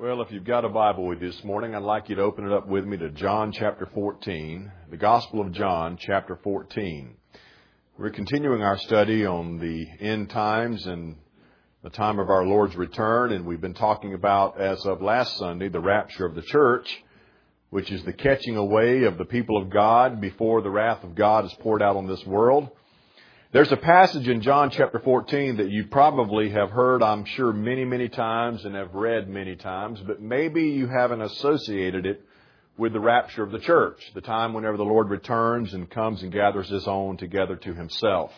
Well, if you've got a Bible with you this morning, I'd like you to open it up with me to John chapter 14, the Gospel of John chapter 14. We're continuing our study on the end times and the time of our Lord's return, and we've been talking about, as of last Sunday, the rapture of the church, which is the catching away of the people of God before the wrath of God is poured out on this world. There's a passage in John chapter 14 that you probably have heard, I'm sure, many times and have read many times, but maybe you haven't associated it with the rapture of the church, the time whenever the Lord returns and comes and gathers His own together to Himself.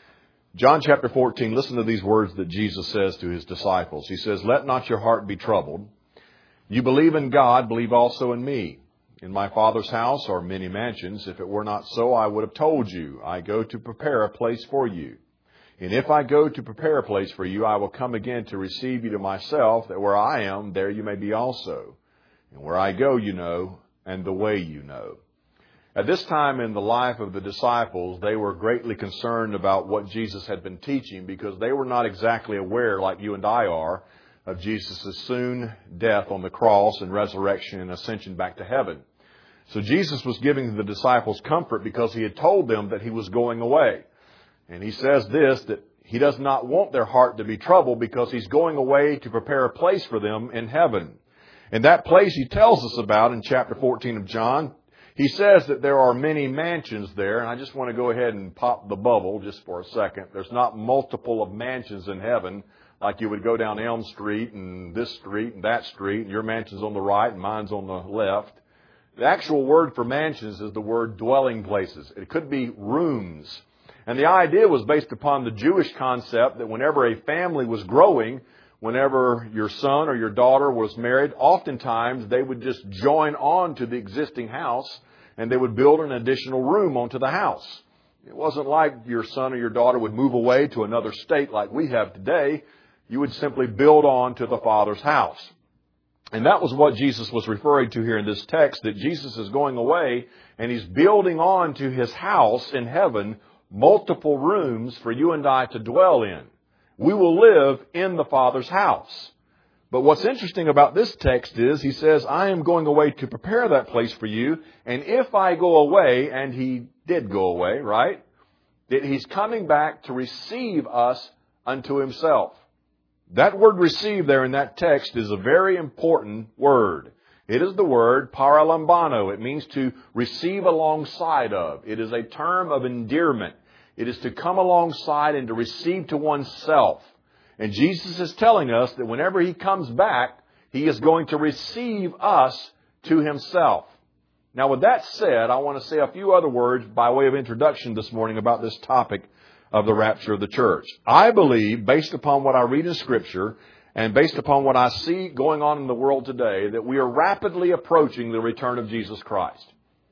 John chapter 14, listen to these words that Jesus says to His disciples. He says, "Let not your heart be troubled. You believe in God, believe also in me. In my Father's house are many mansions. If it were not so, I would have told you. I go to prepare a place for you. And if I go to prepare a place for you, I will come again to receive you to myself, that where I am, there you may be also. And where I go, you know, and the way you know." At this time in the life of the disciples, they were greatly concerned about what Jesus had been teaching, because they were not exactly aware, like you and I are, of Jesus' soon death on the cross and resurrection and ascension back to heaven. So Jesus was giving the disciples comfort because He had told them that He was going away. And He says this, that He does not want their heart to be troubled because He's going away to prepare a place for them in heaven. And that place He tells us about in chapter 14 of John. He says that there are many mansions there, and I just want to go ahead and pop the bubble just for a second. There's not multiple of mansions in heaven, like you would go down Elm Street and this street and that street, and your mansion's on the right and mine's on the left. The actual word for mansions is the word dwelling places. It could be rooms. And the idea was based upon the Jewish concept that whenever a family was growing, whenever your son or your daughter was married, oftentimes they would just join on to the existing house and they would build an additional room onto the house. It wasn't like your son or your daughter would move away to another state like we have today. You would simply build on to the Father's house. And that was what Jesus was referring to here in this text, that Jesus is going away and He's building on to His house in heaven multiple rooms for you and I to dwell in. We will live in the Father's house. But what's interesting about this text is He says, "I am going away to prepare that place for you. And if I go away," and He did go away, right? That He's coming back to receive us unto Himself. That word "receive" there in that text is a very important word. It is the word paralambano. It means to receive alongside of. It is a term of endearment. It is to come alongside and to receive to oneself. And Jesus is telling us that whenever He comes back, He is going to receive us to Himself. Now, with that said, I want to say a few other words by way of introduction this morning about this topic of the rapture of the church. I believe, based upon what I read in Scripture and based upon what I see going on in the world today, that we are rapidly approaching the return of Jesus Christ.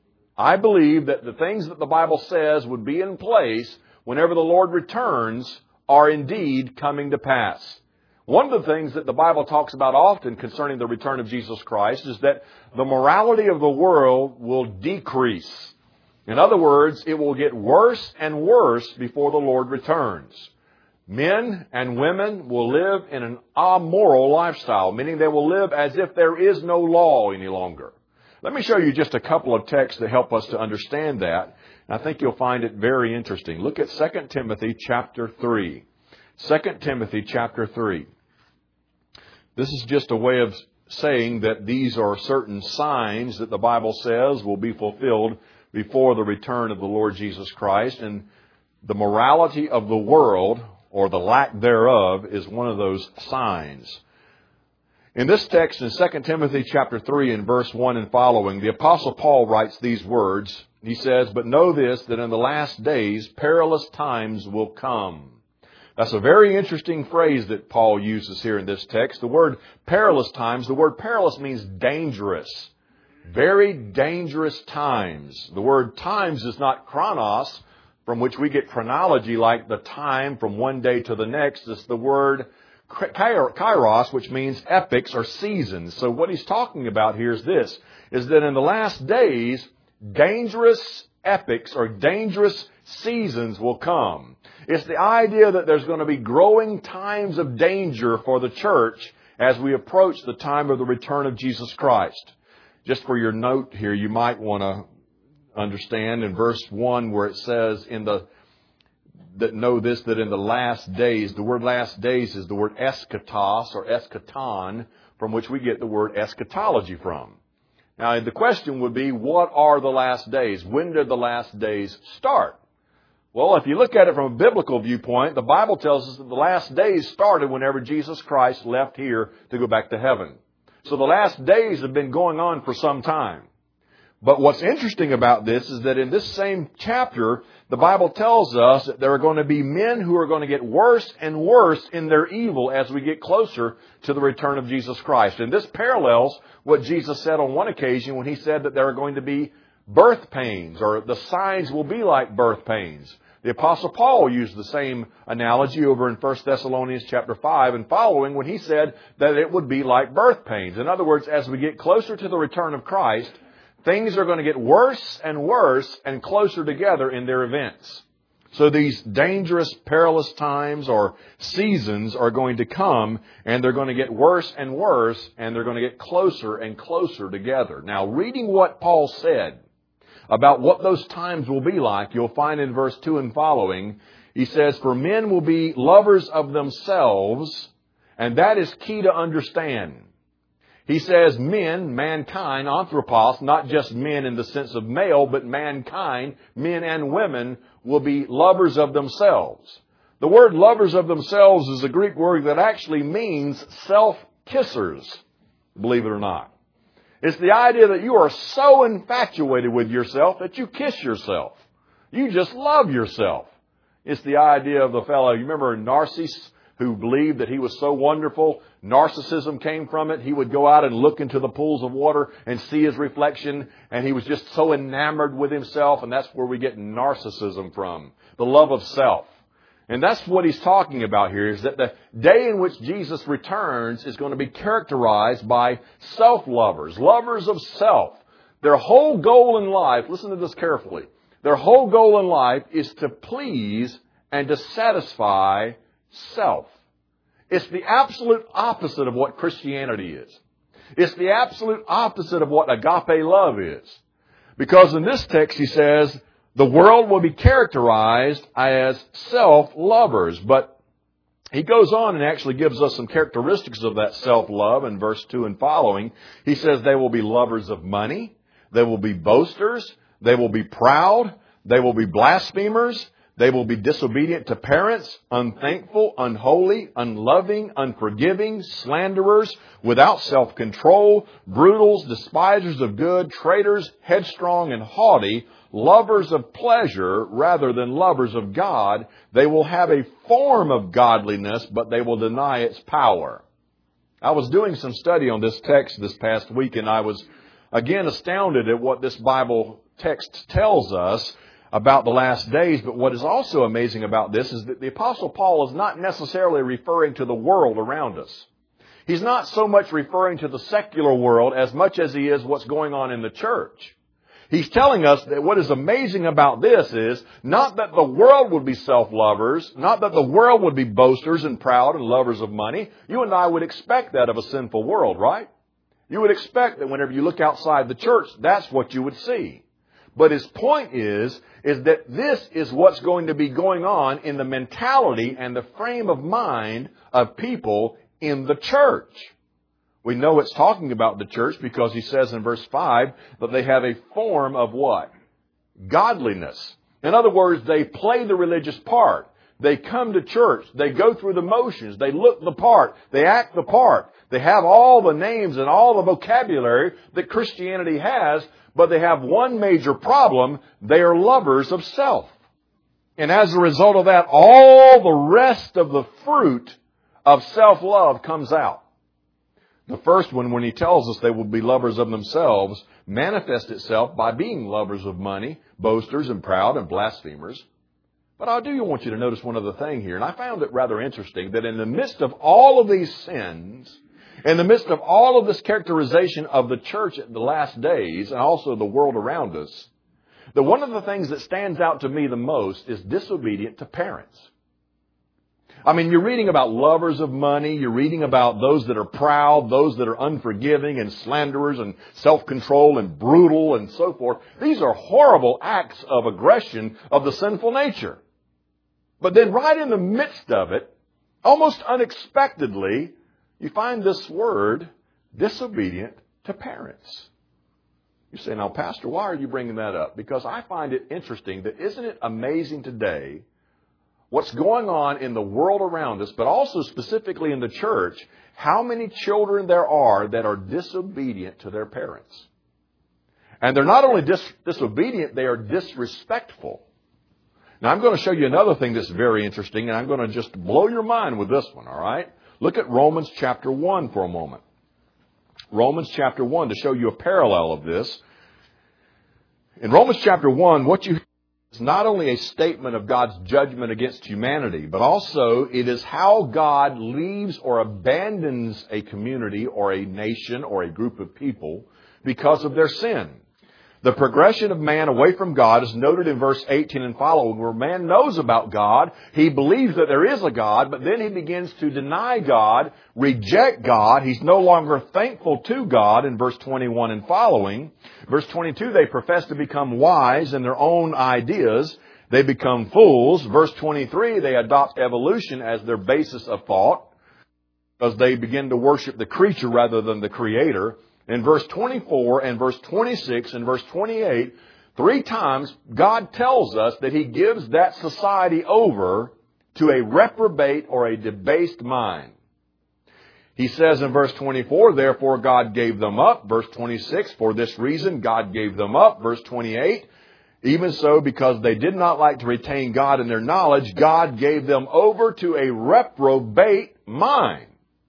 I believe that the things that the Bible says would be in place whenever the Lord returns are indeed coming to pass. One of the things that the Bible talks about often concerning the return of Jesus Christ is that the morality of the world will decrease. In other words, it will get worse and worse before the Lord returns. Men and women will live in an amoral lifestyle, meaning they will live as if there is no law any longer. Let me show you just a couple of texts that help us to understand that. I think you'll find it very interesting. Look at 2 Timothy chapter 3. 2 Timothy chapter 3. This is just a way of saying that these are certain signs that the Bible says will be fulfilled before the return of the Lord Jesus Christ. And the morality of the world, or the lack thereof, is one of those signs. In this text in 2 Timothy chapter 3 and verse 1 and following, the Apostle Paul writes these words. He says, "But know this, that in the last days perilous times will come." That's a very interesting phrase that Paul uses here in this text. The word perilous times, the word perilous means dangerous. Very dangerous times. The word times is not chronos, from which we get chronology like the time from one day to the next. It's the word kairos, which means epochs or seasons. So what he's talking about here is this, is that in the last days, dangerous epochs or dangerous seasons will come. It's the idea that there's going to be growing times of danger for the church as we approach the time of the return of Jesus Christ. Just for your note here, you might want to understand in verse 1 where it says that in the last days, the word last days is the word eschatos or eschaton, from which we get the word eschatology from. Now, the question would be, what are the last days? When did the last days start? Well, if you look at it from a biblical viewpoint, the Bible tells us that the last days started whenever Jesus Christ left here to go back to heaven. So the last days have been going on for some time. But what's interesting about this is that in this same chapter, the Bible tells us that there are going to be men who are going to get worse and worse in their evil as we get closer to the return of Jesus Christ. And this parallels what Jesus said on one occasion when He said that there are going to be birth pains, or the signs will be like birth pains. The Apostle Paul used the same analogy over in 1 Thessalonians chapter 5 and following when he said that it would be like birth pains. In other words, as we get closer to the return of Christ, things are going to get worse and closer together in their events. So these dangerous, perilous times or seasons are going to come, and they're going to get worse, and they're going to get closer and closer together. Now, reading what Paul said about what those times will be like, you'll find in verse 2 and following, he says, "For men will be lovers of themselves," and that is key to understand. He says men, mankind, anthropos, not just men in the sense of male, but mankind, men and women, will be lovers of themselves. The word lovers of themselves is a Greek word that actually means self-kissers, believe it or not. It's the idea that you are so infatuated with yourself that you kiss yourself. You just love yourself. It's the idea of the fellow, you remember Narcissus, who believed that he was so wonderful. Narcissism came from it. He would go out and look into the pools of water and see his reflection, and he was just so enamored with himself, and that's where we get narcissism from, the love of self. And that's what he's talking about here, is that the day in which Jesus returns is going to be characterized by self-lovers, lovers of self. Their whole goal in life, listen to this carefully, their whole goal in life is to please and to satisfy self. It's the absolute opposite of what Christianity is. It's the absolute opposite of what agape love is. Because in this text he says, the world will be characterized as self-lovers. But he goes on and actually gives us some characteristics of that self-love in verse 2 and following. He says they will be lovers of money. They will be boasters. They will be proud. They will be blasphemers. They will be disobedient to parents, unthankful, unholy, unloving, unforgiving, slanderers, without self-control, brutals, despisers of good, traitors, headstrong and haughty, lovers of pleasure rather than lovers of God. They will have a form of godliness, but they will deny its power. I was doing some study on this text this past week, and I was again astounded at what this Bible text tells us about the last days. But what is also amazing about this is that the Apostle Paul is not necessarily referring to the world around us. He's not so much referring to the secular world as much as he is what's going on in the church. He's telling us that what is amazing about this is not that the world would be self-lovers, not that the world would be boasters and proud and lovers of money. You and I would expect that of a sinful world, right? You would expect that whenever you look outside the church, that's what you would see. But his point is that this is what's going to be going on in the mentality and the frame of mind of people in the church. We know it's talking about the church because he says in verse 5 that they have a form of what? Godliness. In other words, they play the religious part. They come to church. They go through the motions. They look the part. They act the part. They have all the names and all the vocabulary that Christianity has, but they have one major problem. They are lovers of self. And as a result of that, all the rest of the fruit of self-love comes out. The first one, when he tells us they will be lovers of themselves, manifests itself by being lovers of money, boasters and proud and blasphemers. But I do want you to notice one other thing here, and I found it rather interesting that in the midst of all of these sins, in the midst of all of this characterization of the church at the last days and also the world around us, that one of the things that stands out to me the most is disobedient to parents. I mean, you're reading about lovers of money. You're reading about those that are proud, those that are unforgiving and slanderers and self-control and brutal and so forth. These are horrible acts of aggression of the sinful nature. But then right in the midst of it, almost unexpectedly, you find this word, disobedient to parents. You say, now, Pastor, why are you bringing that up? Because I find it interesting that isn't it amazing today what's going on in the world around us, but also specifically in the church, how many children there are that are disobedient to their parents. And they're not only disobedient, they are disrespectful. Now, I'm going to show you another thing that's very interesting, and I'm going to just blow your mind with this one, all right? Look at Romans chapter 1 for a moment. Romans chapter 1, to show you a parallel of this. In Romans chapter 1, what you it's not only a statement of God's judgment against humanity, but also it is how God leaves or abandons a community or a nation or a group of people because of their sin. The progression of man away from God is noted in verse 18 and following, where man knows about God. He believes that there is a God, but then he begins to deny God, reject God. He's no longer thankful to God in verse 21 and following. Verse 22, they profess to become wise in their own ideas. They become fools. Verse 23, they adopt evolution as their basis of thought because they begin to worship the creature rather than the Creator. In verse 24 and verse 26 and verse 28, 3 times God tells us that He gives that society over to a reprobate or a debased mind. He says in verse 24, therefore God gave them up. Verse 26, for this reason God gave them up. Verse 28, even so because they did not like to retain God in their knowledge, God gave them over to a reprobate mind.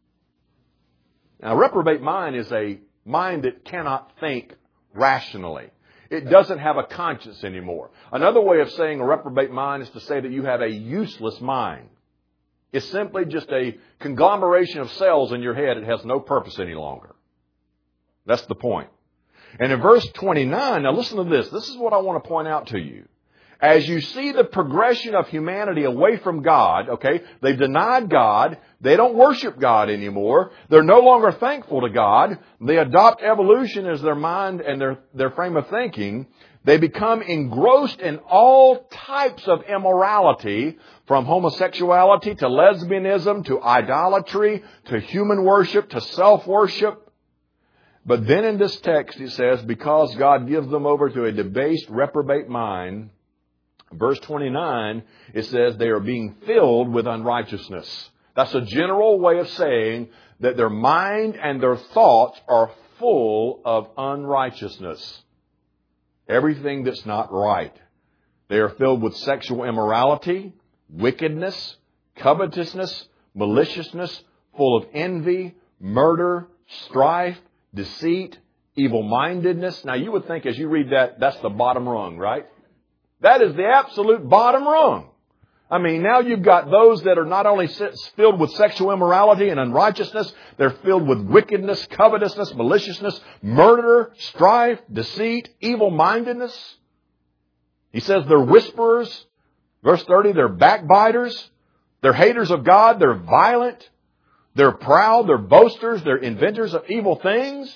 Now, a reprobate mind is a mind that cannot think rationally. It doesn't have a conscience anymore. Another way of saying a reprobate mind is to say that you have a useless mind. It's simply just a conglomeration of cells in your head. It has no purpose any longer. That's the point. And in verse 29, now listen to this. This is what I want to point out to you. As you see the progression of humanity away from God, okay, they've denied God. They don't worship God anymore. They're no longer thankful to God. They adopt evolution as their mind and their frame of thinking. They become engrossed in all types of immorality, from homosexuality to lesbianism to idolatry to human worship to self-worship. But then in this text it says, because God gives them over to a debased, reprobate mind, verse 29, it says they are being filled with unrighteousness. That's a general way of saying that their mind and their thoughts are full of unrighteousness. Everything that's not right. They are filled with sexual immorality, wickedness, covetousness, maliciousness, full of envy, murder, strife, deceit, evil-mindedness. Now you would think as you read that, that's the bottom rung, right? That is the absolute bottom rung. I mean, now you've got those that are not only filled with sexual immorality and unrighteousness, they're filled with wickedness, covetousness, maliciousness, murder, strife, deceit, evil-mindedness. He says they're whisperers. Verse 30, they're backbiters. They're haters of God. They're violent. They're proud. They're boasters. They're inventors of evil things.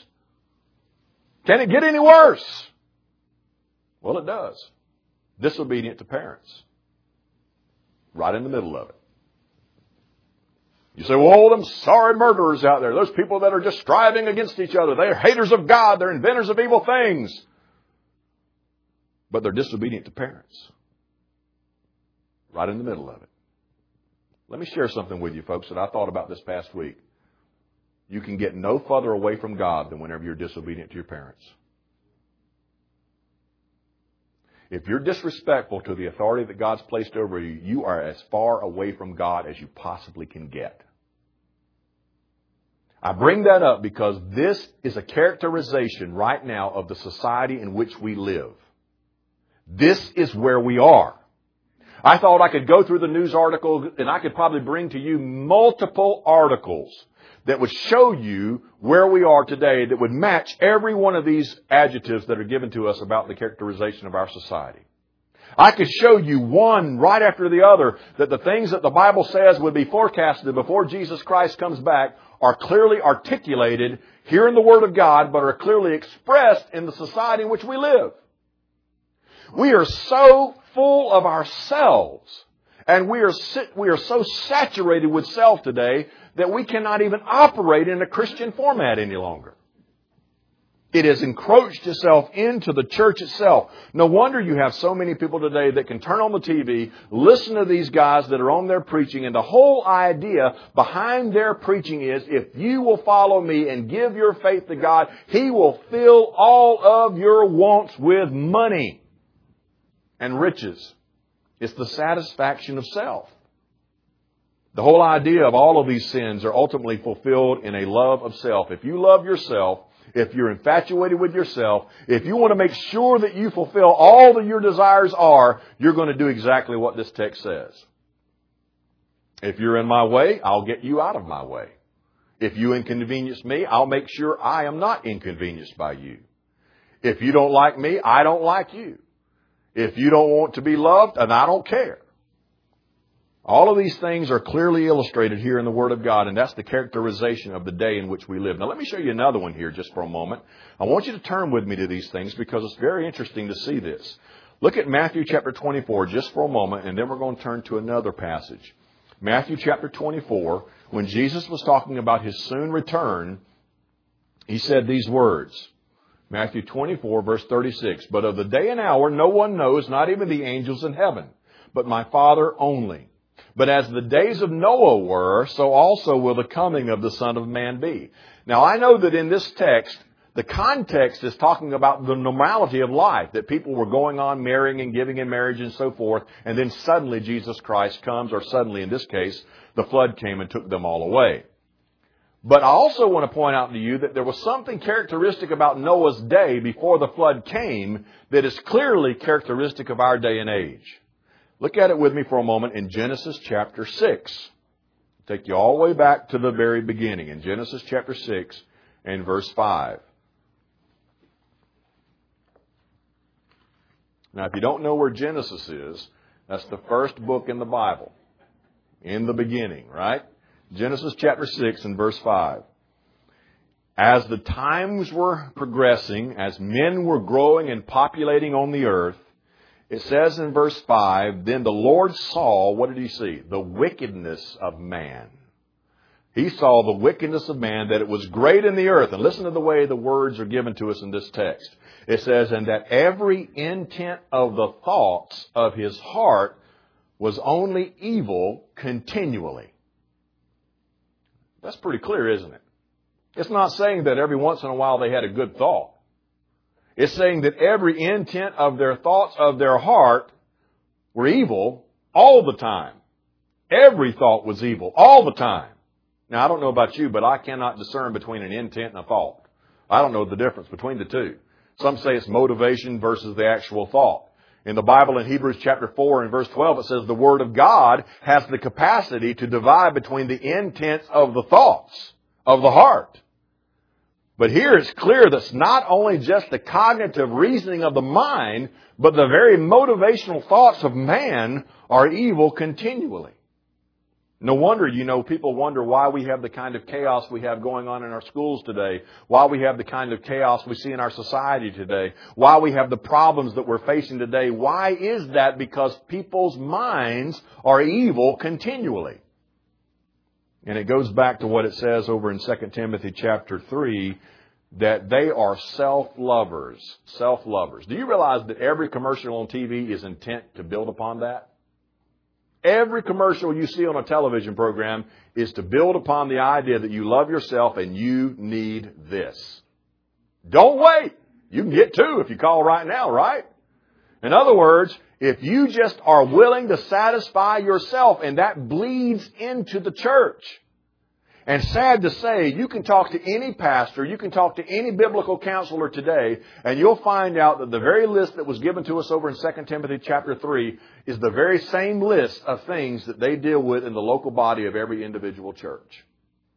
Can it get any worse? Well, it does. Disobedient to parents. Right in the middle of it. You say, well, them sorry murderers out there, those people that are just striving against each other, they're haters of God, they're inventors of evil things. But they're disobedient to parents. Right in the middle of it. Let me share something with you, folks, that I thought about this past week. You can get no further away from God than whenever you're disobedient to your parents. If you're disrespectful to the authority that God's placed over you, you are as far away from God as you possibly can get. I bring that up because this is a characterization right now of the society in which we live. This is where we are. I thought I could go through the news article and I could probably bring to you multiple articles that would show you where we are today that would match every one of these adjectives that are given to us about the characterization of our society. I could show you one right after the other that the things that the Bible says would be forecasted before Jesus Christ comes back are clearly articulated here in the Word of God, but are clearly expressed in the society in which we live. We are so full of ourselves, and we are so saturated with self today that we cannot even operate in a Christian format any longer. It has encroached itself into the church itself. No wonder you have so many people today that can turn on the TV, listen to these guys that are on their preaching, and the whole idea behind their preaching is, if you will follow me and give your faith to God, He will fill all of your wants with money and riches. It's the satisfaction of self. The whole idea of all of these sins are ultimately fulfilled in a love of self. If you love yourself, if you're infatuated with yourself, if you want to make sure that you fulfill all that your desires are, you're going to do exactly what this text says. If you're in my way, I'll get you out of my way. If you inconvenience me, I'll make sure I am not inconvenienced by you. If you don't like me, I don't like you. If you don't want to be loved, then I don't care. All of these things are clearly illustrated here in the Word of God, and that's the characterization of the day in which we live. Now, let me show you another one here just for a moment. I want you to turn with me to these things because it's very interesting to see this. Look at Matthew chapter 24 just for a moment, and then we're going to turn to another passage. Matthew chapter 24, when Jesus was talking about His soon return, He said these words. Matthew 24, verse 36, "But of the day and hour no one knows, not even the angels in heaven, but my Father only. But as the days of Noah were, so also will the coming of the Son of Man be." Now, I know that in this text, the context is talking about the normality of life, that people were going on marrying and giving in marriage and so forth, and then suddenly Jesus Christ comes, or suddenly in this case, the flood came and took them all away. But I also want to point out to you that there was something characteristic about Noah's day before the flood came that is clearly characteristic of our day and age. Look at it with me for a moment in Genesis chapter 6. Take you all the way back to the very beginning in Genesis chapter 6 and verse 5. Now, if you don't know where Genesis is, that's the first book in the Bible. In the beginning, right? Genesis chapter 6 and verse 5. "As the times were progressing, as men were growing and populating on the earth," it says in verse 5, "Then the Lord saw," what did He see? "The wickedness of man." He saw the wickedness of man, that it was great in the earth. And listen to the way the words are given to us in this text. It says, "And that every intent of the thoughts of his heart was only evil continually." That's pretty clear, isn't it? It's not saying that every once in a while they had a good thought. It's saying that every intent of their thoughts of their heart were evil all the time. Every thought was evil all the time. Now, I don't know about you, but I cannot discern between an intent and a thought. I don't know the difference between the two. Some say it's motivation versus the actual thought. In the Bible, in Hebrews chapter 4 and verse 12, it says the Word of God has the capacity to divide between the intents of the thoughts of the heart. But here it's clear that it's not only just the cognitive reasoning of the mind, but the very motivational thoughts of man are evil continually. No wonder, people wonder why we have the kind of chaos we have going on in our schools today, why we have the kind of chaos we see in our society today, why we have the problems that we're facing today. Why is that? Because people's minds are evil continually. And it goes back to what it says over in 2 Timothy chapter 3, that they are self-lovers. Self-lovers. Do you realize that every commercial on TV is intent to build upon that? Every commercial you see on a television program is to build upon the idea that you love yourself and you need this. Don't wait. You can get two if you call right now, right? In other words, if you just are willing to satisfy yourself, and that bleeds into the church. And sad to say, you can talk to any pastor, you can talk to any biblical counselor today, and you'll find out that the very list that was given to us over in 2 Timothy chapter 3 is the very same list of things that they deal with in the local body of every individual church.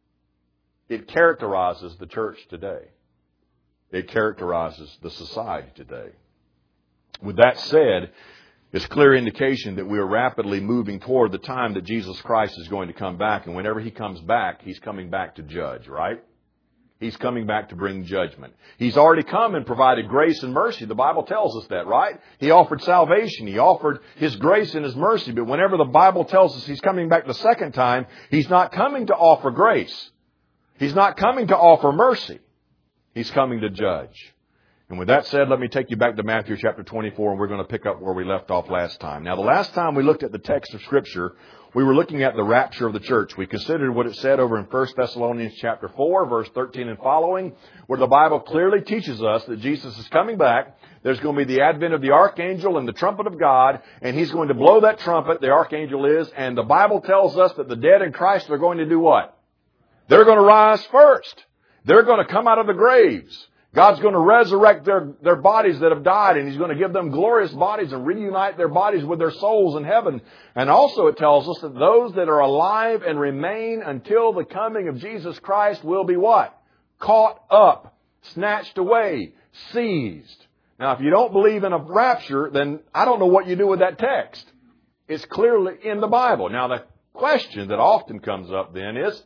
It characterizes the church today. It characterizes the society today. With that said, It's clear indication that we are rapidly moving toward the time that Jesus Christ is going to come back. And whenever He comes back, He's coming back to judge, right? He's coming back to bring judgment. He's already come and provided grace and mercy. The Bible tells us that, right? He offered salvation. He offered His grace and His mercy. But whenever the Bible tells us He's coming back the second time, He's not coming to offer grace. He's not coming to offer mercy. He's coming to judge. And with that said, let me take you back to Matthew chapter 24, and we're going to pick up where we left off last time. Now, the last time we looked at the text of Scripture, we were looking at the rapture of the church. We considered what it said over in 1 Thessalonians chapter 4, verse 13 and following, where the Bible clearly teaches us that Jesus is coming back. There's going to be the advent of the archangel and the trumpet of God, and He's going to blow that trumpet, the archangel is, and the Bible tells us that the dead in Christ are going to do what? They're going to rise first. They're going to come out of the graves. God's going to resurrect their bodies that have died, and He's going to give them glorious bodies and reunite their bodies with their souls in heaven. And also it tells us that those that are alive and remain until the coming of Jesus Christ will be what? Caught up, snatched away, seized. Now, if you don't believe in a rapture, then I don't know what you do with that text. It's clearly in the Bible. Now, the question that often comes up then is,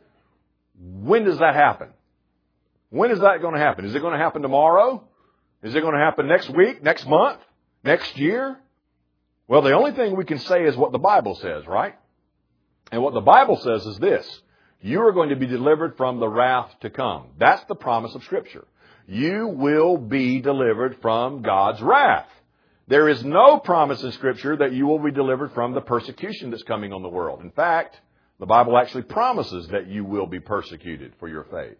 when does that happen? When is that going to happen? Is it going to happen tomorrow? Is it going to happen next week, next month, next year? Well, the only thing we can say is what the Bible says, right? And what the Bible says is this: you are going to be delivered from the wrath to come. That's the promise of Scripture. You will be delivered from God's wrath. There is no promise in Scripture that you will be delivered from the persecution that's coming on the world. In fact, the Bible actually promises that you will be persecuted for your faith.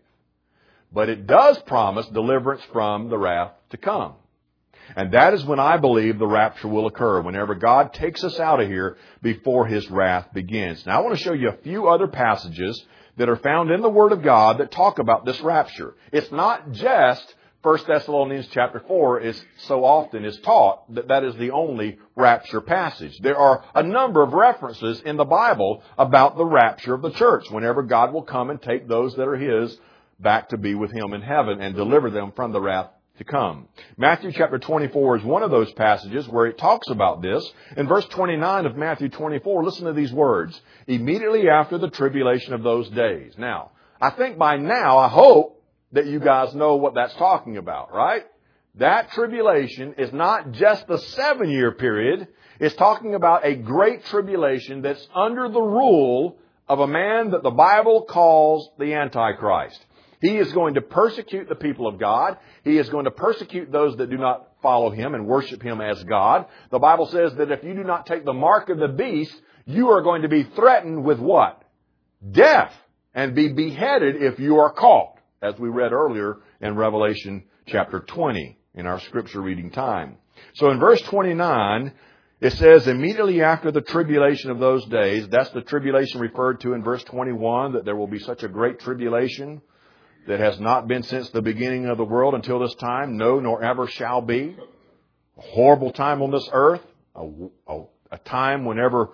But it does promise deliverance from the wrath to come. And that is when I believe the rapture will occur, whenever God takes us out of here before His wrath begins. Now, I want to show you a few other passages that are found in the Word of God that talk about this rapture. It's not just 1 Thessalonians chapter 4 is so often is taught that is the only rapture passage. There are a number of references in the Bible about the rapture of the church, whenever God will come and take those that are His back to be with Him in heaven and deliver them from the wrath to come. Matthew chapter 24 is one of those passages where it talks about this. In verse 29 of Matthew 24, listen to these words: immediately after the tribulation of those days. Now, I think by now, I hope that you guys know what that's talking about, right? That tribulation is not just the 7-year period. It's talking about a great tribulation that's under the rule of a man that the Bible calls the Antichrist. He is going to persecute the people of God. He is going to persecute those that do not follow Him and worship Him as God. The Bible says that if you do not take the mark of the beast, you are going to be threatened with what? Death, and be beheaded if you are caught, as we read earlier in Revelation chapter 20 in our scripture reading time. So in verse 29, it says, immediately after the tribulation of those days, that's the tribulation referred to in verse 21, that there will be such a great tribulation that has not been since the beginning of the world until this time, no, nor ever shall be. A horrible time on this earth, a time whenever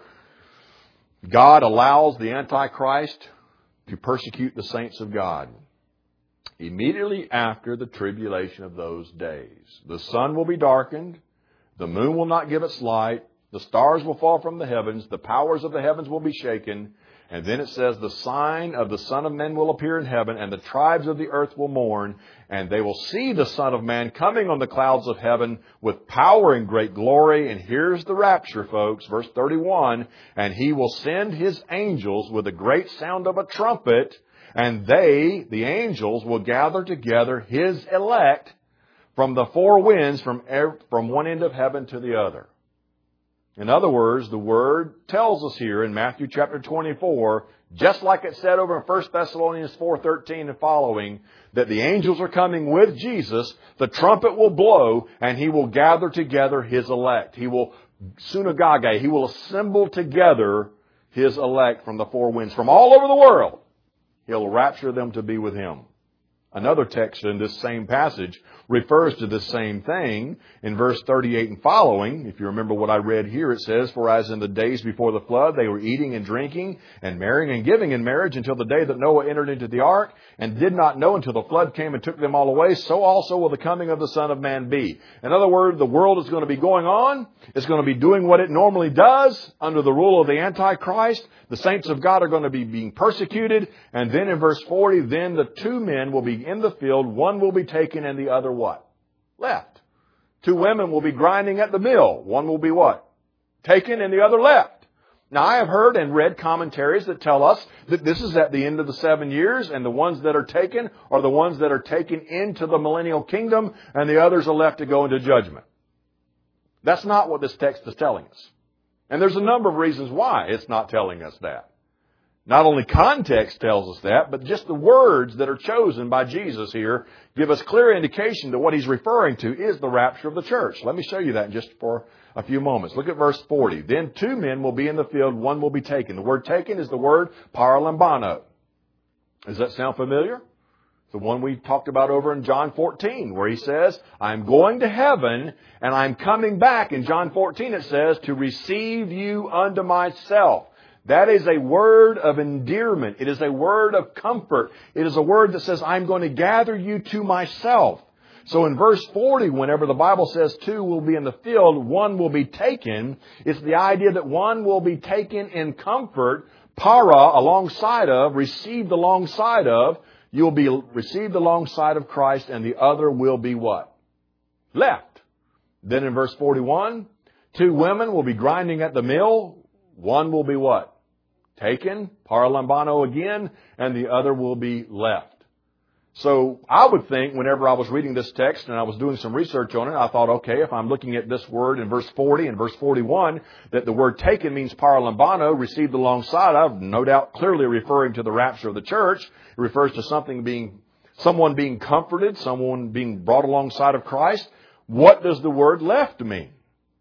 God allows the Antichrist to persecute the saints of God. Immediately after the tribulation of those days, the sun will be darkened, the moon will not give its light, the stars will fall from the heavens, the powers of the heavens will be shaken. And then it says, the sign of the Son of Man will appear in heaven, and the tribes of the earth will mourn, and they will see the Son of Man coming on the clouds of heaven with power and great glory. And here's the rapture, folks, verse 31, and He will send His angels with a great sound of a trumpet, and they, the angels, will gather together His elect from the four winds, from one end of heaven to the other. In other words, the Word tells us here in Matthew chapter 24, just like it said over in 1 Thessalonians 4:13 and following, that the angels are coming with Jesus, the trumpet will blow, and He will gather together His elect. He will, synagogue, He will assemble together His elect from the four winds, from all over the world. He'll rapture them to be with Him. Another text in this same passage refers to the same thing. In verse 38 and following, if you remember what I read here, it says, "For as in the days before the flood, they were eating and drinking and marrying and giving in marriage until the day that Noah entered into the ark, and did not know until the flood came and took them all away, so also will the coming of the Son of Man be." In other words, the world is going to be going on. It's going to be doing what it normally does under the rule of the Antichrist. The saints of God are going to be being persecuted. And then in verse 40, "Then the two men will be in the field, one will be taken and the other" what? Left. Two women will be grinding at the mill. One will be what? Taken and the other left. Now, I have heard and read commentaries that tell us that this is at the end of the 7 years, and the ones that are taken are the ones that are taken into the millennial kingdom, and the others are left to go into judgment. That's not what this text is telling us. And there's a number of reasons why it's not telling us that. Not only context tells us that, but just the words that are chosen by Jesus here give us clear indication that what he's referring to is the rapture of the church. Let me show you that just for a few moments. Look at verse 40. "Then two men will be in the field, one will be taken." The word taken is the word paralambano. Does that sound familiar? The one we talked about over in John 14, where he says, "I'm going to heaven and I'm coming back." In John 14 it says, "to receive you unto myself." That is a word of endearment. It is a word of comfort. It is a word that says, "I'm going to gather you to myself." So in verse 40, whenever the Bible says two will be in the field, one will be taken, it's the idea that one will be taken in comfort, para, alongside of, received alongside of. You'll be received alongside of Christ, and the other will be what? Left. Then in verse 41, two women will be grinding at the mill. One will be what? Taken, paralambano again, and the other will be left. So I would think whenever I was reading this text and I was doing some research on it, I thought, okay, if I'm looking at this word in verse 40 and verse 41, that the word taken means paralambano, received alongside of, no doubt clearly referring to the rapture of the church. It refers to someone being comforted, someone being brought alongside of Christ. What does the word left mean?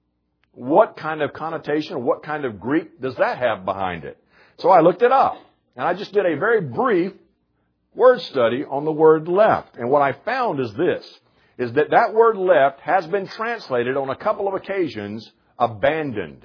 What kind of connotation, what kind of Greek does that have behind it? So I looked it up, and I just did a very brief word study on the word left. And what I found is this, is that word left has been translated on a couple of occasions, abandoned.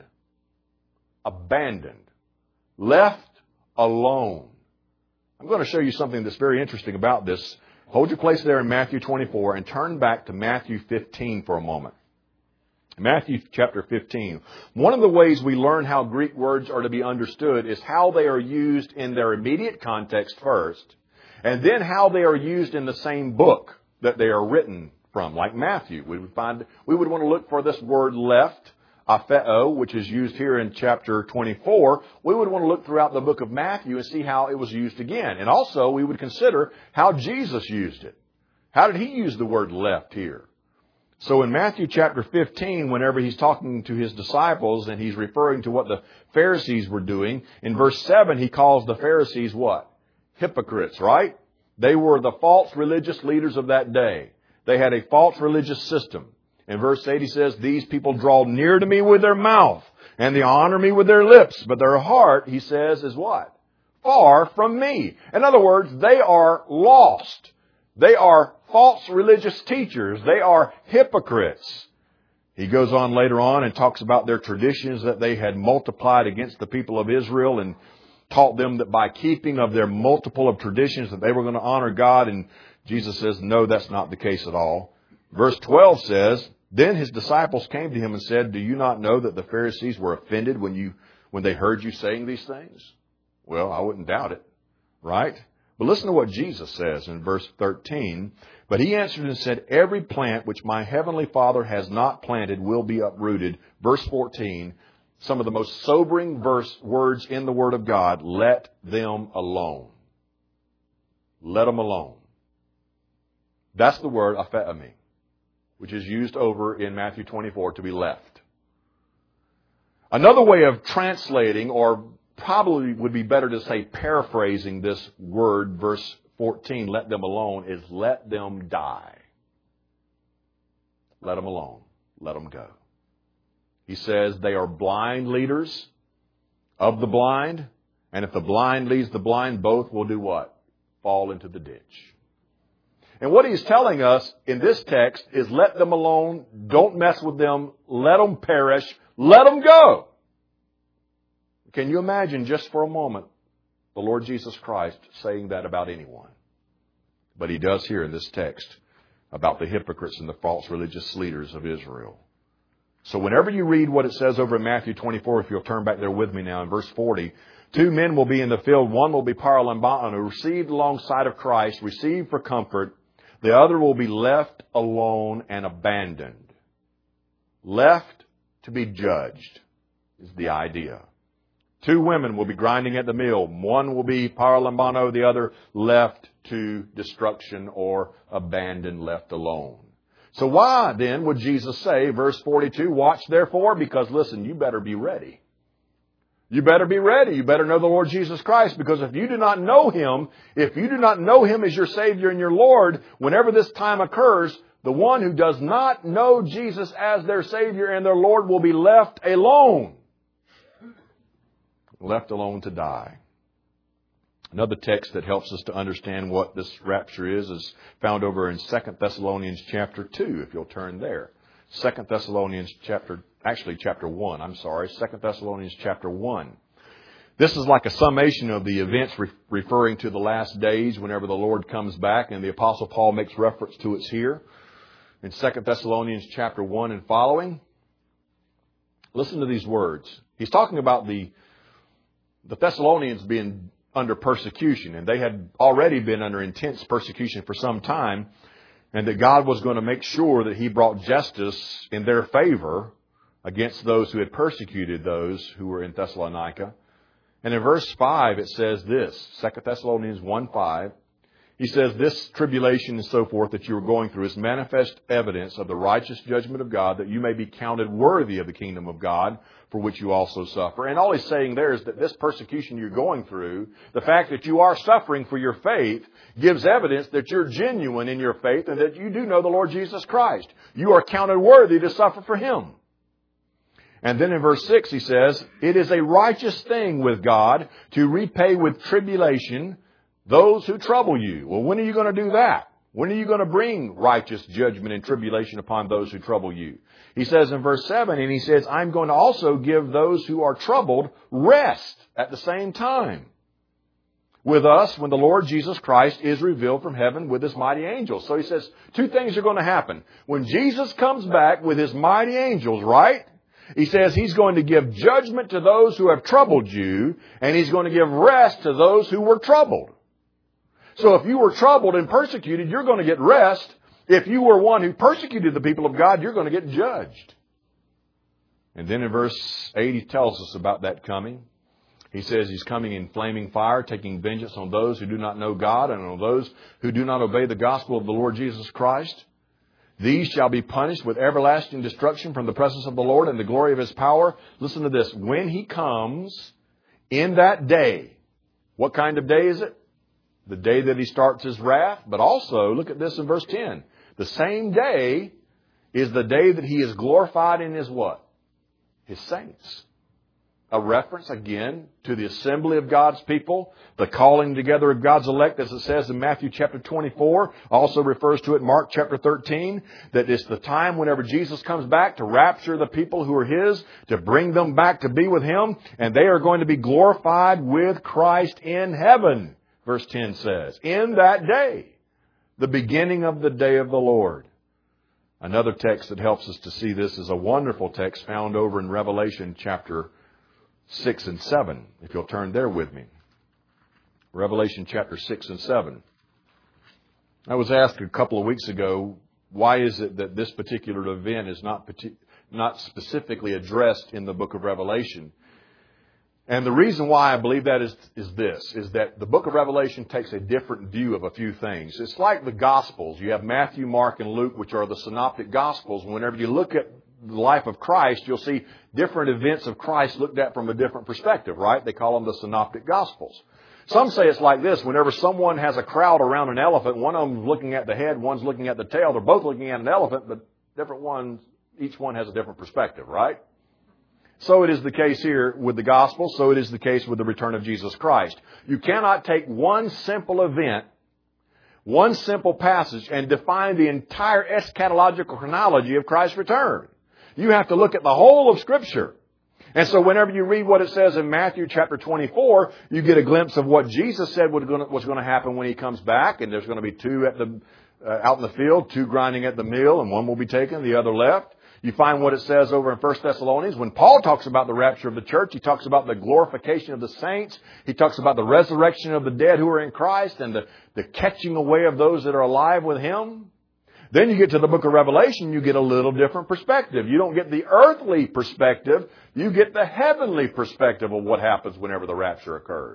Abandoned. Left alone. I'm going to show you something that's very interesting about this. Hold your place there in Matthew 24 and turn back to Matthew 15 for a moment. Matthew chapter 15. One of the ways we learn how Greek words are to be understood is how they are used in their immediate context first, and then how they are used in the same book that they are written from, like Matthew. We would want to look for this word left, apheo, which is used here in chapter 24. We would want to look throughout the book of Matthew and see how it was used again. And also we would consider how Jesus used it. How did he use the word left here? So in Matthew chapter 15, whenever he's talking to his disciples and he's referring to what the Pharisees were doing, in verse 7 he calls the Pharisees what? Hypocrites, right? They were the false religious leaders of that day. They had a false religious system. In verse 8 he says, "These people draw near to me with their mouth, and they honor me with their lips, but their heart," he says, is what? "Far from me." In other words, they are lost. They are false religious teachers. They are hypocrites. He goes on later on and talks about their traditions that they had multiplied against the people of Israel and taught them that by keeping of their multiple of traditions that they were going to honor God. And Jesus says, no, that's not the case at all. Verse 12 says, "Then his disciples came to him and said, 'Do you not know that the Pharisees were offended when they heard you saying these things?'" Well, I wouldn't doubt it, right? But listen to what Jesus says in verse 13. "But he answered and said, 'Every plant which my heavenly Father has not planted will be uprooted.'" Verse 14, some of the most sobering words in the Word of God. Let them alone. Let them alone. That's the word apheami, which is used over in Matthew 24 to be left. Another way of translating, or probably would be better to say paraphrasing this word, verse 14, let them alone, is let them die. Let them alone. Let them go. He says they are blind leaders of the blind, and if the blind leads the blind, both will do what? Fall into the ditch. And what he's telling us in this text is let them alone, don't mess with them, let them perish, let them go. Can you imagine just for a moment the Lord Jesus Christ saying that about anyone? But he does here in this text about the hypocrites and the false religious leaders of Israel. So whenever you read what it says over in Matthew 24, if you'll turn back there with me now in verse 40, 2 men will be in the field, one will be paralambano, received alongside of Christ, received for comfort. The other will be left alone and abandoned. Left to be judged is the idea. 2 women will be grinding at the mill. One will be paralambano, the other left to destruction or abandoned, left alone. So why then would Jesus say, verse 42, watch therefore, because listen, you better be ready. You better be ready. You better know the Lord Jesus Christ, because if you do not know Him, if you do not know Him as your Savior and your Lord, whenever this time occurs, the one who does not know Jesus as their Savior and their Lord will be left alone. Left alone to die. Another text that helps us to understand what this rapture is found over in 2 Thessalonians chapter 2, if you'll turn there. 2 Thessalonians chapter 1, 2 Thessalonians chapter 1. This is like a summation of the events referring to the last days whenever the Lord comes back, and the Apostle Paul makes reference to it here in 2 Thessalonians chapter 1 and following. Listen to these words. He's talking about the Thessalonians being under persecution, and they had already been under intense persecution for some time, and that God was going to make sure that He brought justice in their favor against those who had persecuted those who were in Thessalonica. And in verse 5 it says this, 2 Thessalonians 1:5, he says, this tribulation and so forth that you are going through is manifest evidence of the righteous judgment of God, that you may be counted worthy of the kingdom of God, for which you also suffer. And all he's saying there is that this persecution you're going through, the fact that you are suffering for your faith, gives evidence that you're genuine in your faith and that you do know the Lord Jesus Christ. You are counted worthy to suffer for Him. And then in verse 6 he says, it is a righteous thing with God to repay with tribulation those who trouble you. Well, when are you going to do that? When are you going to bring righteous judgment and tribulation upon those who trouble you? He says in verse 7, and he says, I'm going to also give those who are troubled rest at the same time with us when the Lord Jesus Christ is revealed from heaven with His mighty angels. So he says 2 things are going to happen. When Jesus comes back with His mighty angels, right? He says He's going to give judgment to those who have troubled you, and He's going to give rest to those who were troubled. So if you were troubled and persecuted, you're going to get rest. If you were one who persecuted the people of God, you're going to get judged. And then in verse 8, he tells us about that coming. He says He's coming in flaming fire, taking vengeance on those who do not know God and on those who do not obey the gospel of the Lord Jesus Christ. These shall be punished with everlasting destruction from the presence of the Lord and the glory of His power. Listen to this. When He comes in that day, what kind of day is it? The day that He starts His wrath. But also, look at this in verse 10. The same day is the day that He is glorified in His what? His saints. A reference, again, to the assembly of God's people, the calling together of God's elect, as it says in Matthew chapter 24, also refers to it in Mark chapter 13, that it's the time whenever Jesus comes back to rapture the people who are His, to bring them back to be with Him, and they are going to be glorified with Christ in heaven. Verse 10 says, in that day, the beginning of the day of the Lord. Another text that helps us to see this is a wonderful text found over in Revelation chapter 6 and 7, if you'll turn there with me. Revelation chapter 6 and 7. I was asked a couple of weeks ago, why is it that this particular event is not specifically addressed in the book of Revelation? And the reason why I believe that is that the book of Revelation takes a different view of a few things. It's like the Gospels. You have Matthew, Mark, and Luke, which are the synoptic Gospels. Whenever you look at the life of Christ, you'll see different events of Christ looked at from a different perspective, right? They call them the synoptic Gospels. Some say it's like this. Whenever someone has a crowd around an elephant, one of them is looking at the head, one's looking at the tail. They're both looking at an elephant, but different ones, each one has a different perspective, right? So it is the case here with the gospel. So it is the case with the return of Jesus Christ. You cannot take one simple event, one simple passage and define the entire eschatological chronology of Christ's return. You have to look at the whole of Scripture. And so whenever you read what it says in Matthew chapter 24, you get a glimpse of what Jesus said was going to happen when He comes back. And there's going to be two out in the field, two grinding at the mill, and one will be taken, the other left. You find what it says over in 1 Thessalonians. When Paul talks about the rapture of the church, he talks about the glorification of the saints. He talks about the resurrection of the dead who are in Christ and the catching away of those that are alive with Him. Then you get to the book of Revelation, you get a little different perspective. You don't get the earthly perspective, you get the heavenly perspective of what happens whenever the rapture occurs.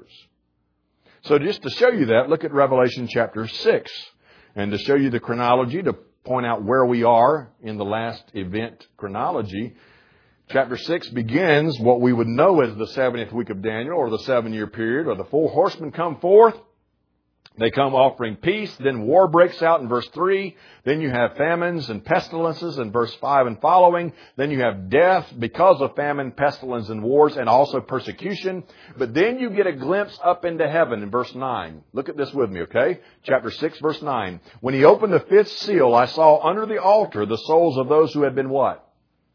So just to show you that, look at Revelation chapter 6. And to show you the chronology, to point out where we are in the last event chronology, chapter 6 begins what we would know as the 70th week of Daniel, or the 7-year period, or the 4 horsemen come forth. They come offering peace. Then war breaks out in verse 3. Then you have famines and pestilences in verse 5 and following. Then you have death because of famine, pestilence, and wars, and also persecution. But then you get a glimpse up into heaven in verse 9. Look at this with me, okay? Chapter 6, verse 9. When He opened the 5th seal, I saw under the altar the souls of those who had been what?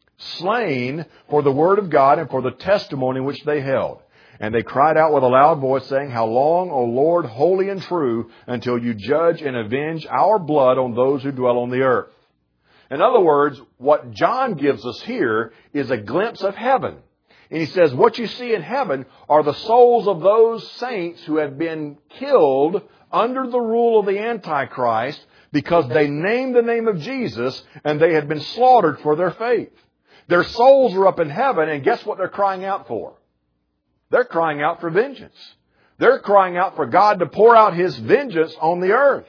Slain for the word of God and for the testimony which they held. And they cried out with a loud voice, saying, How long, O Lord, holy and true, until you judge and avenge our blood on those who dwell on the earth? In other words, what John gives us here is a glimpse of heaven. And he says, what you see in heaven are the souls of those saints who have been killed under the rule of the Antichrist because they named the name of Jesus and they had been slaughtered for their faith. Their souls are up in heaven, and guess what they're crying out for? They're crying out for vengeance. They're crying out for God to pour out His vengeance on the earth.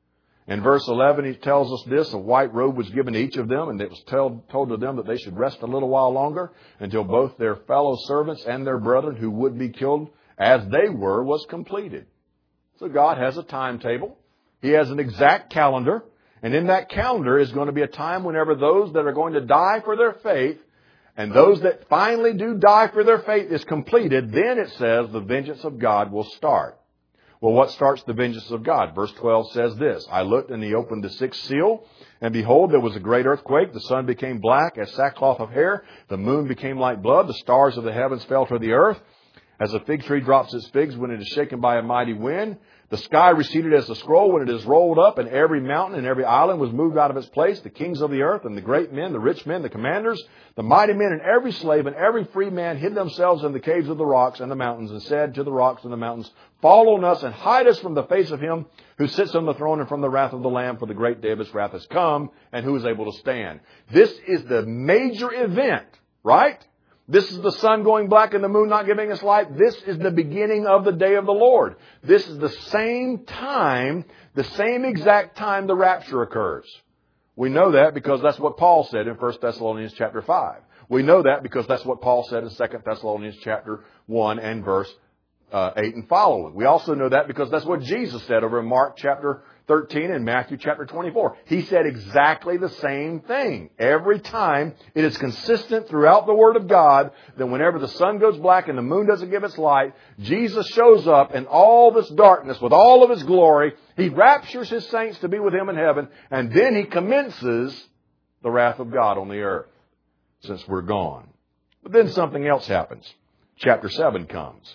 In verse 11, he tells us this: a white robe was given to each of them, and it was told to them that they should rest a little while longer until both their fellow servants and their brethren who would be killed as they were was completed. So God has a timetable. He has an exact calendar. And in that calendar is going to be a time whenever those that are going to die for their faith and those that finally do die for their faith is completed, then it says the vengeance of God will start. Well, what starts the vengeance of God? Verse 12 says this: I looked, and He opened the 6th seal, and behold, there was a great earthquake. The sun became black as sackcloth of hair. The moon became like blood. The stars of the heavens fell to the earth, as a fig tree drops its figs when it is shaken by a mighty wind. The sky receded as a scroll when it is rolled up, and every mountain and every island was moved out of its place. The kings of the earth and the great men, the rich men, the commanders, the mighty men, and every slave and every free man hid themselves in the caves of the rocks and the mountains, and said to the rocks and the mountains, Fall on us and hide us from the face of Him who sits on the throne and from the wrath of the Lamb, for the great day of His wrath has come, and who is able to stand? This is the major event, right? This is the sun going black and the moon not giving us light. This is the beginning of the day of the Lord. This is the same time, the same exact time the rapture occurs. We know that because that's what Paul said in 1 Thessalonians chapter 5. We know that because that's what Paul said in 2 Thessalonians chapter 1 and verse 8 and following. We also know that because that's what Jesus said over in Mark chapter 13 and Matthew chapter 24. He said exactly the same thing. Every time it is consistent throughout the Word of God that whenever the sun goes black and the moon doesn't give its light, Jesus shows up in all this darkness with all of His glory. He raptures His saints to be with Him in heaven, and then He commences the wrath of God on the earth since we're gone. But then something else happens. Chapter 7 comes.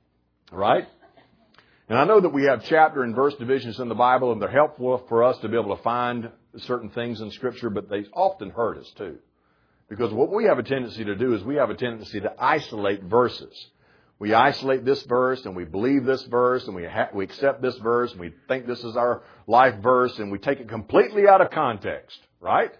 Right? And I know that we have chapter and verse divisions in the Bible, and they're helpful for us to be able to find certain things in Scripture, but they often hurt us too. Because what we have a tendency to do is we have a tendency to isolate verses. We isolate this verse, and we believe this verse, and we accept this verse, and we think this is our life verse, and we take it completely out of context. Right?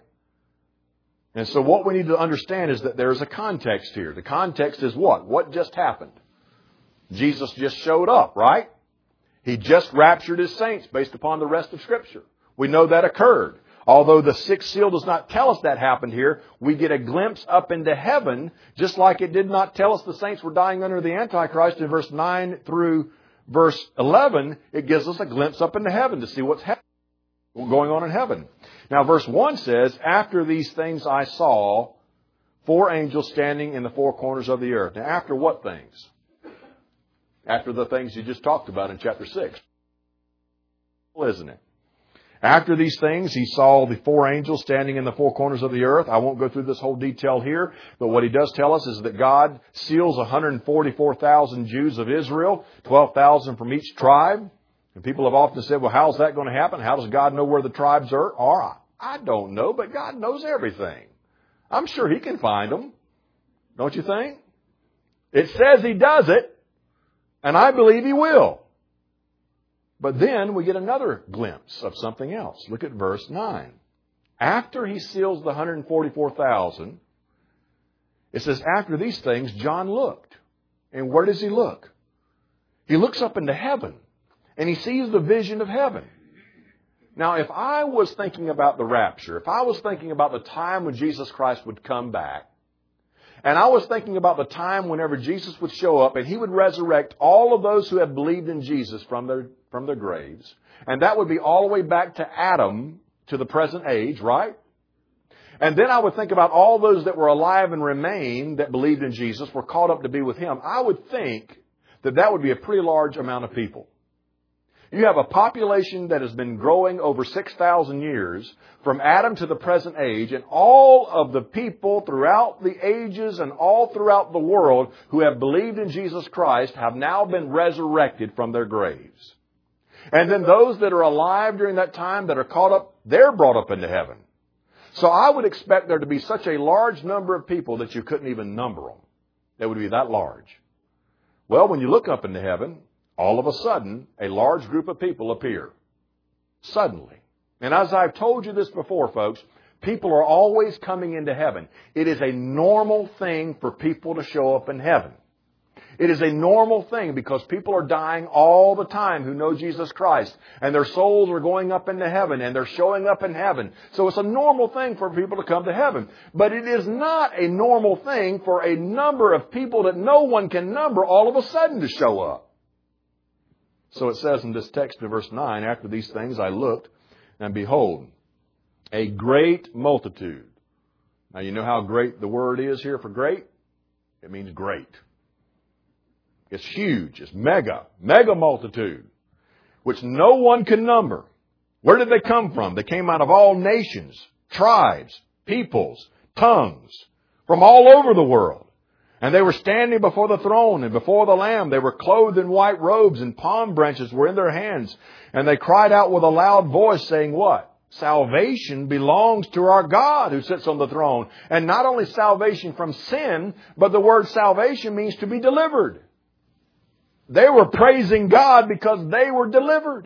And so what we need to understand is that there's a context here. The context is what? What just happened? Jesus just showed up, right? He just raptured His saints based upon the rest of Scripture. We know that occurred. Although the 6th seal does not tell us that happened here, we get a glimpse up into heaven, just like it did not tell us the saints were dying under the Antichrist in verse 9 through verse 11. It gives us a glimpse up into heaven to see what's going on in heaven. Now, verse 1 says, After these things I saw 4 angels standing in the 4 corners of the earth. Now, after what things? After the things you just talked about in chapter 6. Isn't it? After these things, he saw the 4 angels standing in the 4 corners of the earth. I won't go through this whole detail here, but what he does tell us is that God seals 144,000 Jews of Israel, 12,000 from each tribe. And people have often said, well, how's that going to happen? How does God know where the tribes are? I don't know, but God knows everything. I'm sure He can find them. Don't you think? It says He does it, and I believe He will. But then we get another glimpse of something else. Look at verse 9. After He seals the 144,000, it says, after these things, John looked. And where does he look? He looks up into heaven, and he sees the vision of heaven. Now, if I was thinking about the rapture, if I was thinking about the time when Jesus Christ would come back, and I was thinking about the time whenever Jesus would show up and He would resurrect all of those who have believed in Jesus from their graves. And that would be all the way back to Adam to the present age, right? And then I would think about all those that were alive and remain that believed in Jesus, were caught up to be with Him. I would think that that would be a pretty large amount of people. You have a population that has been growing over 6,000 years from Adam to the present age, and all of the people throughout the ages and all throughout the world who have believed in Jesus Christ have now been resurrected from their graves. And then those that are alive during that time that are caught up, they're brought up into heaven. So I would expect there to be such a large number of people that you couldn't even number them. They would be that large. Well, when you look up into heaven, all of a sudden, a large group of people appear. Suddenly. And as I've told you this before, folks, people are always coming into heaven. It is a normal thing for people to show up in heaven. It is a normal thing because people are dying all the time who know Jesus Christ. And their souls are going up into heaven and they're showing up in heaven. So it's a normal thing for people to come to heaven. But it is not a normal thing for a number of people that no one can number all of a sudden to show up. So it says in this text in verse 9, after these things I looked, and behold, a great multitude. Now you know how great the word is here for great? It means great. It's huge. It's mega multitude, which no one can number. Where did they come from? They came out of all nations, tribes, peoples, tongues, from all over the world. And they were standing before the throne and before the Lamb. They were clothed in white robes, and palm branches were in their hands. And they cried out with a loud voice, saying what? Salvation belongs to our God who sits on the throne. And not only salvation from sin, but the word salvation means to be delivered. They were praising God because they were delivered.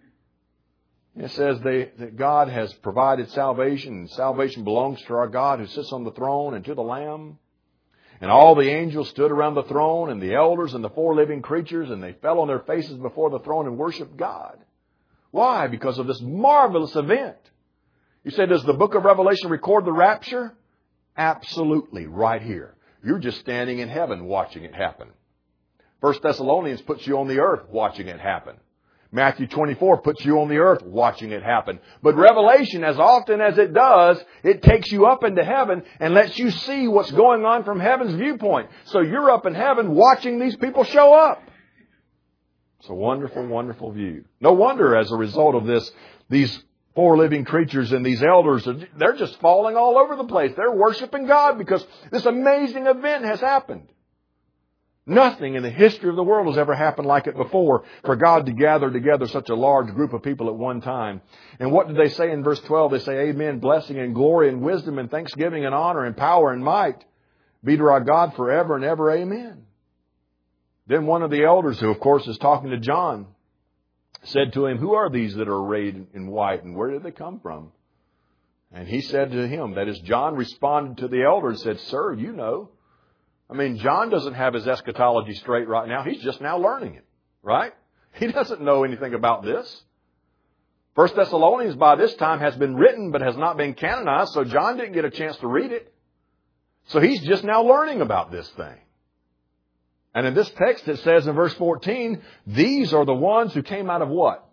It says that God has provided salvation, and salvation belongs to our God who sits on the throne and to the Lamb. And all the angels stood around the throne, and the elders and the 4 living creatures, and they fell on their faces before the throne and worshiped God. Why? Because of this marvelous event. You say, does the book of Revelation record the rapture? Absolutely, right here. You're just standing in heaven watching it happen. 1 Thessalonians puts you on the earth watching it happen. Matthew 24 puts you on the earth watching it happen. But Revelation, as often as it does, it takes you up into heaven and lets you see what's going on from heaven's viewpoint. So you're up in heaven watching these people show up. It's a wonderful, wonderful view. No wonder as a result of this, these 4 living creatures and these elders, they're just falling all over the place. They're worshiping God because this amazing event has happened. Nothing in the history of the world has ever happened like it before, for God to gather together such a large group of people at one time. And what did they say in verse 12? They say, Amen, blessing and glory and wisdom and thanksgiving and honor and power and might be to our God forever and ever. Amen. Then one of the elders, who of course is talking to John, said to him, Who are these that are arrayed in white, and where did they come from? And he said to him, that is, John responded to the elder and said, Sir, you know. I mean, John doesn't have his eschatology straight right now. He's just now learning it, right? He doesn't know anything about this. 1 Thessalonians by this time has been written but has not been canonized, so John didn't get a chance to read it. So he's just now learning about this thing. And in this text it says in verse 14, these are the ones who came out of what?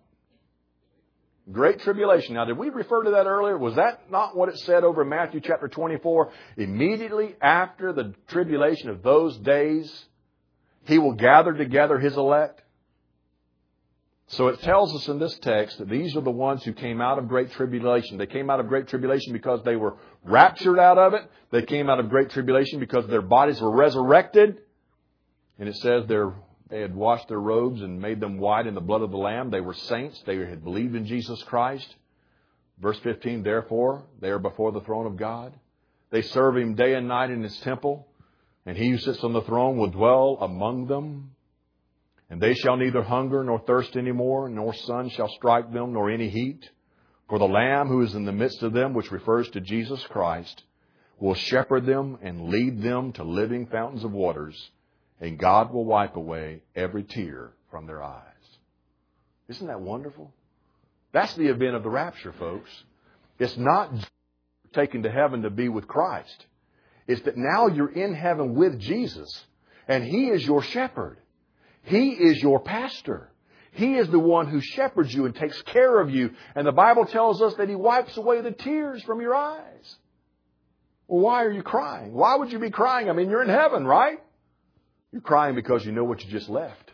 Great tribulation. Now, did we refer to that earlier? Was that not what it said over in Matthew chapter 24? Immediately after the tribulation of those days, He will gather together His elect. So it tells us in this text that these are the ones who came out of great tribulation. They came out of great tribulation because they were raptured out of it. They came out of great tribulation because their bodies were resurrected. And it says they had washed their robes and made them white in the blood of the Lamb. They were saints. They had believed in Jesus Christ. Verse 15, therefore, they are before the throne of God. They serve Him day and night in His temple. And He who sits on the throne will dwell among them. And they shall neither hunger nor thirst any more, nor sun shall strike them, nor any heat. For the Lamb who is in the midst of them, which refers to Jesus Christ, will shepherd them and lead them to living fountains of waters. And God will wipe away every tear from their eyes. Isn't that wonderful? That's the event of the rapture, folks. It's not taken to heaven to be with Christ. It's that now you're in heaven with Jesus, and He is your shepherd. He is your pastor. He is the one who shepherds you and takes care of you. And the Bible tells us that He wipes away the tears from your eyes. Well, why are you crying? Why would you be crying? I mean, you're in heaven, right? You're crying because you know what you just left.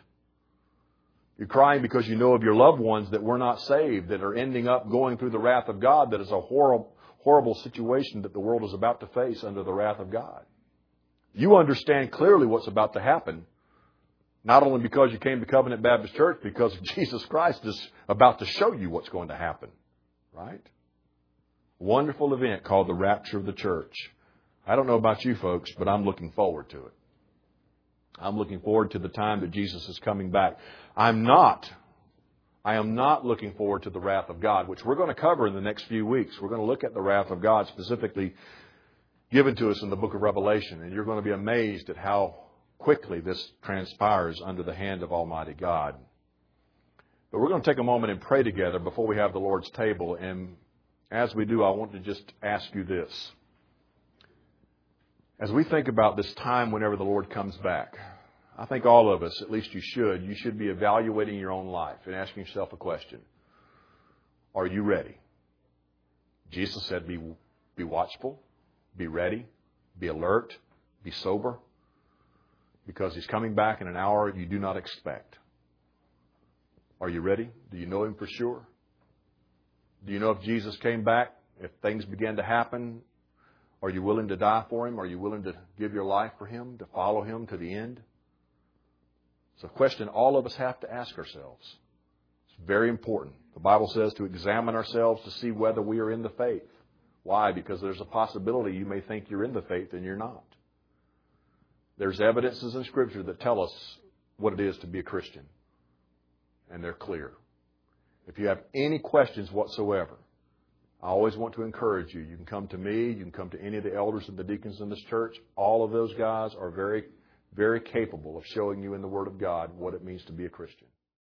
You're crying because you know of your loved ones that were not saved, that are ending up going through the wrath of God, that is a horrible situation that the world is about to face under the wrath of God. You understand clearly what's about to happen. Not only because you came to Covenant Baptist Church, because Jesus Christ is about to show you what's going to happen. Right? Wonderful event called the rapture of the church. I don't know about you folks, but I'm looking forward to it. I'm looking forward to the time that Jesus is coming back. I am not looking forward to the wrath of God, which we're going to cover in the next few weeks. We're going to look at the wrath of God specifically given to us in the book of Revelation. And you're going to be amazed at how quickly this transpires under the hand of Almighty God. But we're going to take a moment and pray together before we have the Lord's table. And as we do, I want to just ask you this. As we think about this time whenever the Lord comes back, I think all of us, at least you should be evaluating your own life and asking yourself a question. Are you ready? Jesus said, be watchful, be ready, be alert, be sober, because He's coming back in an hour you do not expect. Are you ready? Do you know Him for sure? Do you know if Jesus came back, if things began to happen, are you willing to die for Him? Are you willing to give your life for Him, to follow Him to the end? It's a question all of us have to ask ourselves. It's very important. The Bible says to examine ourselves to see whether we are in the faith. Why? Because there's a possibility you may think you're in the faith and you're not. There's evidences in Scripture that tell us what it is to be a Christian. And they're clear. If you have any questions whatsoever, I always want to encourage you. You can come to me. You can come to any of the elders and the deacons in this church. All of those guys are very, very capable of showing you in the Word of God what it means to be a Christian.